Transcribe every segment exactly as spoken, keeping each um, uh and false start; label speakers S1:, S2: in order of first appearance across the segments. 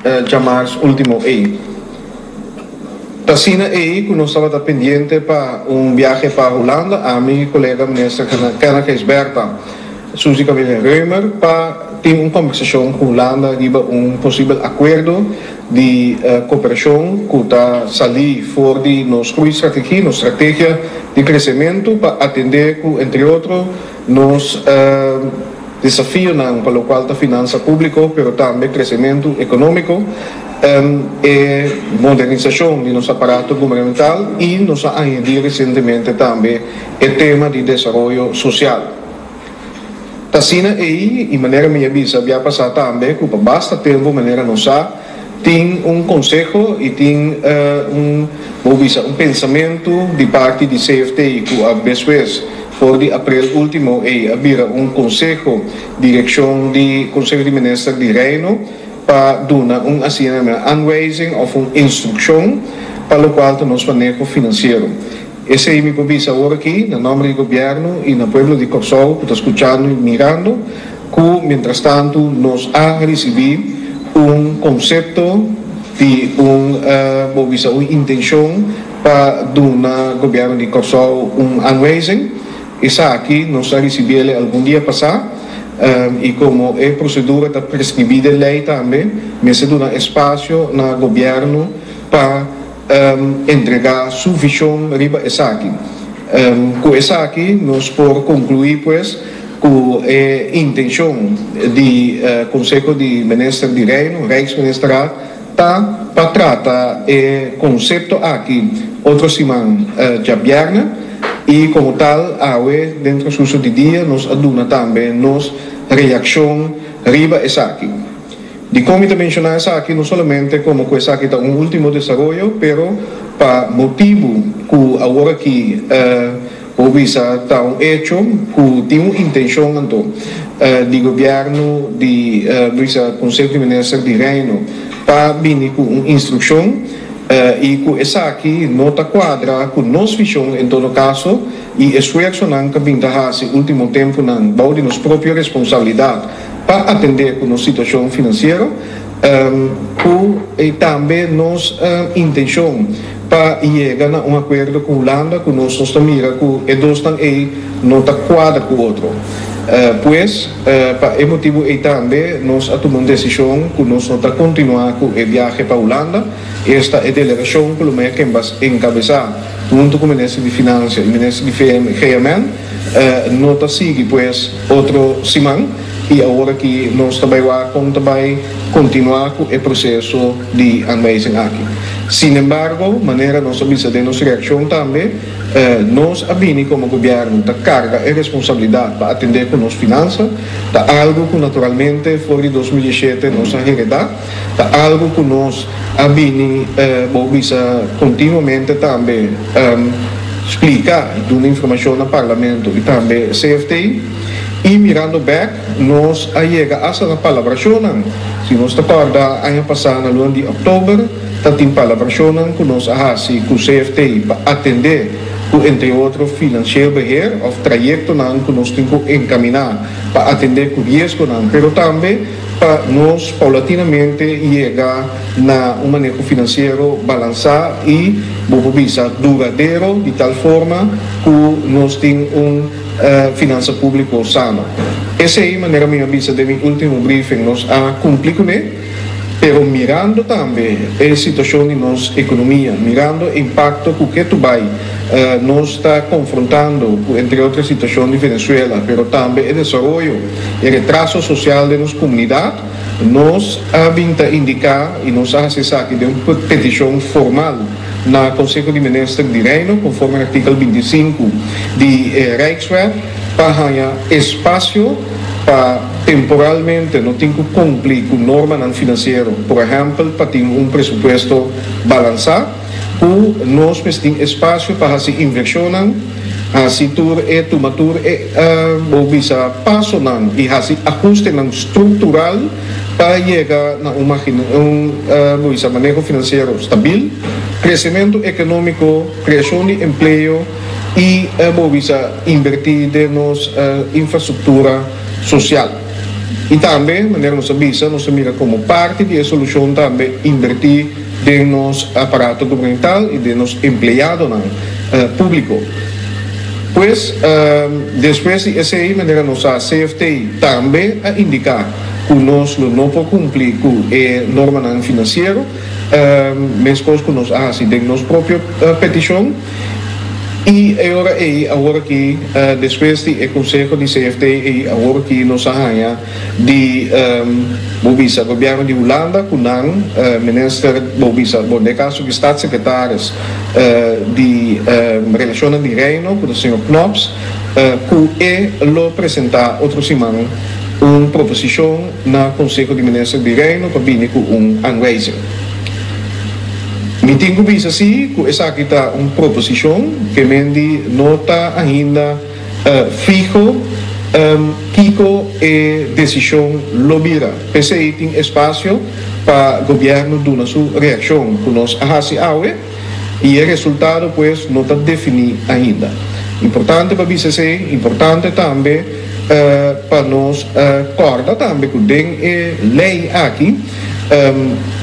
S1: uh, chamar último E. Tasina E, que nós estava pendente para um viaje para Holanda, a minha colega ministra Kenneth Berta, Suzy Camille Reumer, para ter uma conversação com Holanda sobre um possível acordo de uh, cooperação que está sair fora de nossa estratégia, nossa estratégia de crescimento para atender, entre outros, nos uh, desafios para o qual a finança pública, mas também crescimento econômico um, e modernização de nosso aparato governamental e nos añadir recentemente também o tema de desenvolvimento social. Tasina aí, de maneira minha visa, havia passado também, que basta tempo, de maneira nossa, tem um conselho e tem uh, um, um pensamento de parte de C F T I, que a vezes, por de abril último, havia um conselho, direção de Conselho de Ministros de Reino, para dar um assinamento, anwijzing ou uma instrução para o qual nós manejo financeiro. Esse é o meu convite agora aqui, no nome do governo e no povo de Corsol, que está escutando e mirando, que, mientras tanto, nós a receber um conceito de um, uh, uma intenção para dar governo de Corsol um anwijzing. Essa aqui nós a receber algum dia passado, um, e como é procedura da prescribida lei também, mas se dá espaço no governo para Um, entregar sua visão riba essa aqui. Um, com essa aqui, nós por concluir, pues, com a intenção de uh, Conselho de Ministros de Reino, Rijksministeraat, tá para tratar o conceito aqui, outra semana uh, de viernes, e como tal, awe, dentro do seu dia, nós aduna também nos reação riba essa aqui. De como te mencionar essa aqui, não somente como que essa aqui está um último desenvolvimento, pero para motivo que agora aqui o visa está um hecho que tem uma intenção então uh, de governo de uh, Conselho de Ministros de Reino para vir com uma instrução uh, e que essa aqui não está quadra com nossa visão em todo caso e esforço não que vem da último tempo não bau de nossa própria responsabilidade para atender com nossa situação financeira um, e também nossa uh, intenção para chegar a um acordo com a Holanda que nós estamos mirando que dois estão aí não está quadra com o outro. Uh, pois, uh, para esse motivo e também nós tomamos decisão que nós não está continuar com o viagem para a Holanda. Esta é a delegação que é quem vai encabeçar junto com o Ministro de Finanças e o Ministro de G M N. Uh, não está seguindo pois outro semana e agora que nós também vamos também continuar com o processo de anwijzing aqui. Sin embargo, maneira nossa visa de nossa reação também, eh, nós abini como governo da carga e responsabilidade para atender com nossas finanças, da algo que naturalmente fora de dois mil e dezessete nós heredamos, da algo que nós abini eh, visa continuamente também um, explicar, dando informação ao Parlamento e também C F T I. E mirando back, nós chega a essa palabração, se nós recorda, ano passado, no ano de outubro, tem palabração que nós fazemos com o C F T I para atender, entre outros, financeiro beheer, ou trajeto que nós temos que encaminhar para atender com o risco, mas também para nós, paulatinamente, chegar na um manejo financeiro balançado e duradouro, de tal forma que nós temos um Uh, finança pública sana. Essa é a maneira minha vista de meu último briefing nós a cumprir com ele, pero mirando também a situação de nossa economia, mirando o impacto que tu vai uh, nós está confrontando entre outras situações de Venezuela, pero também o desenvolvimento e retraso social de nossa comunidade, nós a vinta indicar e nós a acessar aqui de uma petição formal na Conselho de Ministros de Reino, conforme o artigo vinte e cinco de eh, Rijkswet, para ganhar espaço para temporalmente não ter que cumprir com norma financeira, por exemplo, para ter um presupuesto balançado, ou nós temos espaço para se inversionar, assim tur e tomatur e o visa passo não e assim ajuste não estrutural para chegar na uma um uh, manejo financeiro estável, crescimento econômico, criação de emprego e uh, visa invertir de nossa uh, infraestrutura social. E também, de maneira nossa visa, nós mira como parte da solução também invertir em nosso aparato governamental e de nosso empregado uh, público. Pois, uh, depois de essa maneira nossa C F T I também a indicar que nós não podemos cumprir com a norma financeira, uh, mesmo que nós fazemos nossa própria uh, petição. E agora, agora que, uh, depois do Conselho de C F T I, agora que nós arranha de Bobisa, governo de Holanda, com o uh, ministro Bobisa, bom, de caso que staatssecretários uh, de uh, Relações de Reino, com o senhor Knops, uh, que ele apresentar outra semana uma proposição no Conselho de Ministros de Reino, que vem com um anwijzing. Me tenho visto assim, que essa aqui está uma proposição que me não está ainda uh, fijo que um, a decisão lobira. Pese aí tem espaço para o governo dar sua reação que nós fazemos e o resultado pues não está definido ainda. Importante para isso é importante também uh, para nós uh, corda também que tem a lei aqui. Um,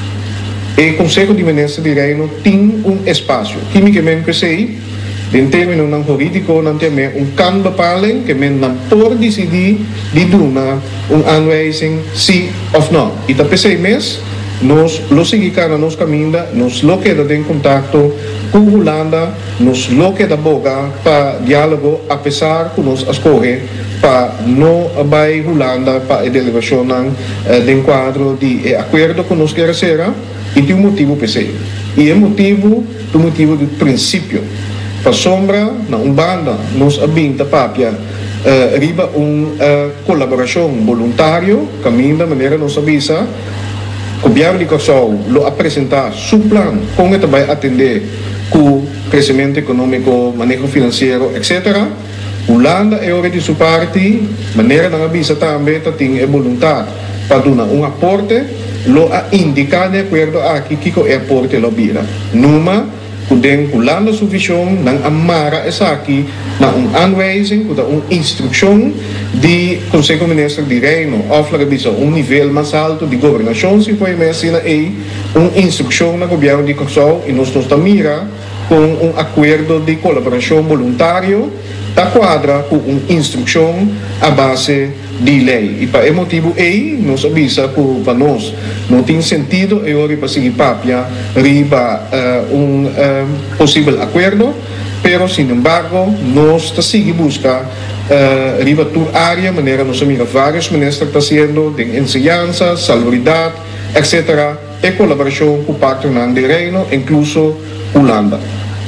S1: O Conselho de Ministros de Reino tem um espaço, quimicamente que sei, em termos não jurídico, não tem um can bepalen que men não pode decidir de dar um aanwijzing sim ou não. E da P C M S, nós lo seguimos na nossa caminho, nós lo queda em contato com a Holanda, nós lo queda boga para diálogo, apesar que nós escolhe para não vai Holanda para a delegação uh, de enquadro de acordo que nós queremos ser. E tem um motivo para isso. E é motivo, o motivo do princípio. Para sombra, na Umbanda, nós abinta papia, uh, riba uma uh, colaboração voluntária, caminho da maneira nós avisa, o governo de Kosovo lo apresentar seu plano, como ele vai atender com o crescimento econômico, manejo financeiro, etcétera. Holanda é hora de sua parte, maneira não avisa também, tem a vontade para dar um aporte, lo a indicar de acordo a que que é aporte lo bira. Numa, kudeng Holanda sua visão, não amara essa aqui, na um aanwijzing, kuda uma instrução de Conselho Ministro de Reino, ofla bisa um nível mais alto de governação, se foi mesmo aí, uma instrução na governo de Kosovo e nós nos mira com um acordo de colaboração voluntário da quadra com uma instrução à base de lei. E para esse motivo aí, nós avisa que para nós não tem sentido e hora para seguir papia riba uh, um uh, possível acordo, pero sin embargo nós está seguir buscar uh, riba toda área, maneira nós mira vários ministros está sendo de enseñanza, salubridade, etcétera, e colaboração com o Pacto de Reino, incluso Holanda.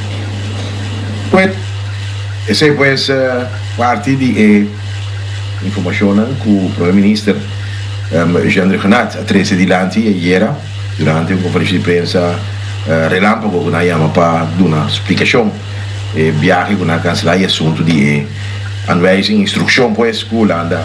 S2: Pues, esa es pues uh, parte de eh, información que el primer ministro um, Jean Regenat a trece di lanti ieri durante una conferenza di prensa uh, relámpago que llama para dar una explicación e viaje con la cancelaria asunto di eh, aanwijzing, instrucción pues que Holanda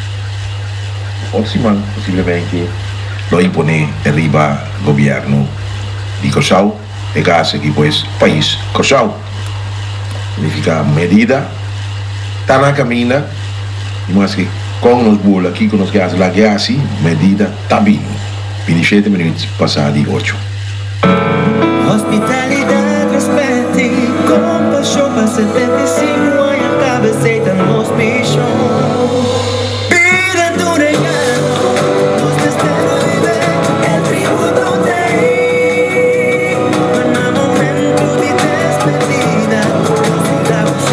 S2: Otsiman possibilmente lo impone arriba gobierno di Kosovo e gas que pues país Kosovo significa medida está na camina mas que com nos bola aqui com nos gas lá que assim medida tá bem vinte minutos passado oito.
S3: Hospitalidade, respeito e compaixão para setenta e cinco anos a cabeceita nos bichos. Vida do regalo, nos destino viver, el tributo de mas no momento de despedida, nos damos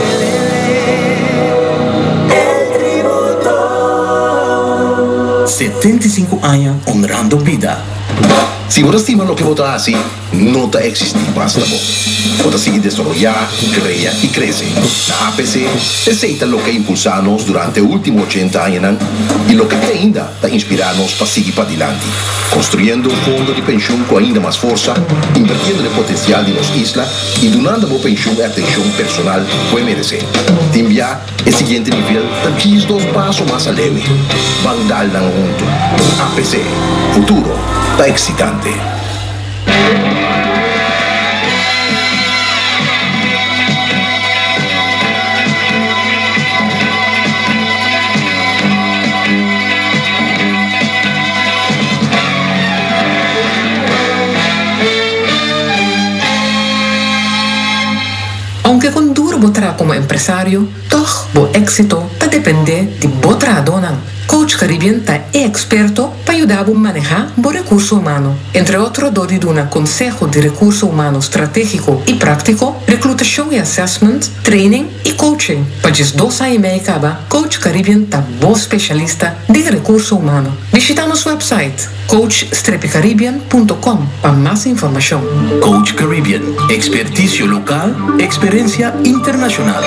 S3: el tributo. setenta e cinco anos honrando vida.
S4: Si vos estima lo que vos haces, no te existe basta vos. Vos sigue desarrollar, crea y crece. La A P C aceita lo que impulsamos durante los últimos ochenta años y lo que ainda te inspirarnos para seguir para adelante. Construyendo un fondo de pensión con ainda más fuerza, invirtiendo en el potencial de las islas y donando a pensión y atención personal que merece. Te envía el siguiente nivel de dos pasos más leve. Vandal dan junto. A P C. Futuro. Está excitante.
S5: botar como empresário, toch, bo éxito, tá depender de botar dona. Coach Caribbean tá é experto para ajudar a manejar o recurso humano. Entre outros, dou de um consejo de recurso humano estratégico e prático, reclutação e assessment, training e coaching. Para esses dois anos e meio acaba, Coach Caribbean tá bom especialista de recurso humano. Visita nosso website, coach caribbean ponto com, para mais informação.
S4: Coach Caribbean, experticio local, experiência internacional.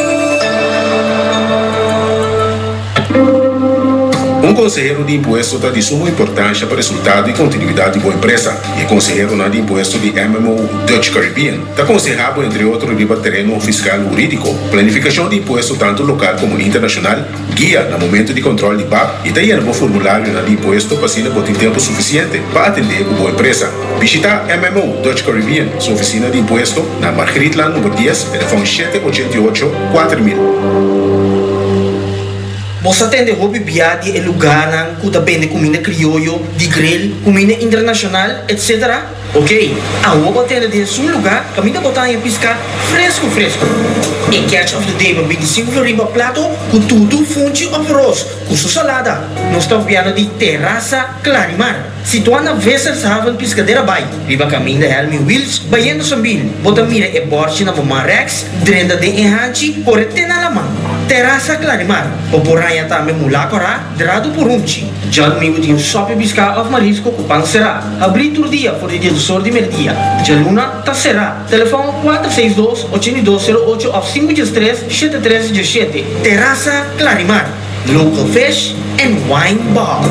S6: Um conselheiro de imposto está de suma importância para o resultado e continuidade de boa empresa. E conselheiro na de imposto de M M O Dutch Caribbean está aconselhado, entre outros, riba terreno fiscal jurídico, planificação de imposto tanto local como internacional, guia no momento de controle de B A P e daí no formulário na de imposto para se ter tempo suficiente para atender a boa empresa. Visita M M O Dutch Caribbean, sua oficina de imposto, na Margritland número dez, telefone sete oito oito, quatro mil.
S7: Você atende hobby biadi e lugar que depende de comida criollo, de grill, comida internacional, etcétera. Ok, a roupa atende de um lugar, caminha botar em piscar fresco, fresco. E catch of the day, vinte e cinco floriba prato, com tudo funde of arroz, com sua salada. Nós estamos vindo de Terraça Clarimar, situada na Wesershaven Piscadeira Bay. Riba caminho da Helmi Wills, Baiano Sambil. Bota mira e borte na Mama Rex, drenda de enhanchi, correte na lamang. Terraça Clarimar, Poporaya também mulacora, drado por unchi. Já domingo tem um shopping piscar of marisco com pão será. Abrir todo dia, por dia do sol de meio-dia. Já luna, tá será. Telefone quatro seis dois, oito dois zero oito of cinco três, sete três sete. Terraça Clarimar, local fish and wine bar.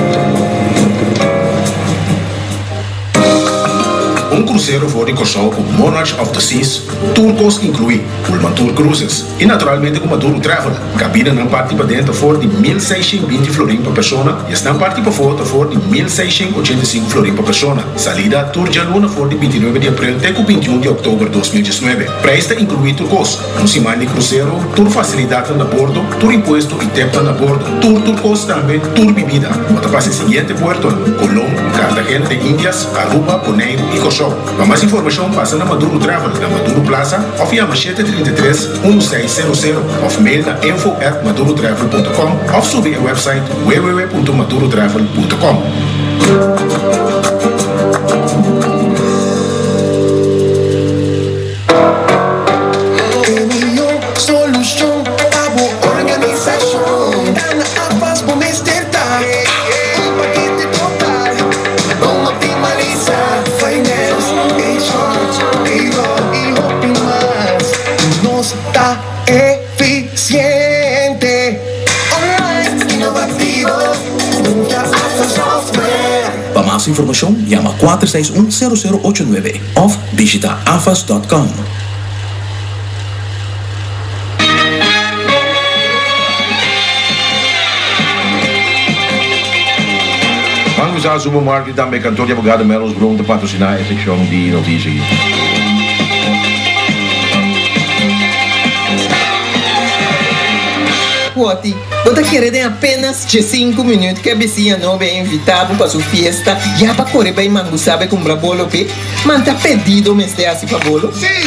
S6: Um cruzeiro for incursão com Monarch of the Seas, turcos inclui Pullman Tour Cruises e naturalmente com Maduro Travel. Cabina na parte para dentro for de mil seiscentos e vinte florim por pessoa e na parte para fora for de mil seiscentos e oitenta e cinco florim por pessoa. Salida Tour de Luna for de vinte e nove de abril até vinte e um de outubro de dois mil e dezenove. Preço inclui turcos, um semana de cruzeiro, tour facilidade na bordo, tour imposto e tempo na bordo, tour turcos também, tour bebida. Bota para o seguinte porto, Colón, Cartagena de Índias, Aruba, Bonaire e Cochó. Para mais informação, passa na Maduro Travel, na Maduro Plaza, ou via sete três três, um seis zero zero, ou mail na info at maduro travel ponto com, ou subir o website w w w ponto maduro travel ponto com.
S4: Para mais informação, llama quatro seis um zero zero oito nove ou visita afas ponto com.
S2: Vamos usar o supermercado e também cantor de advogado Melos Brum para patrocinar a secção de notícias.
S8: Wati, você quer apenas de cinco minutos que a vizinha não é invitado para sua festa, já para correr bem mango sabe com brabolo pe, manta pedido me este assim para bolo?
S9: Sim,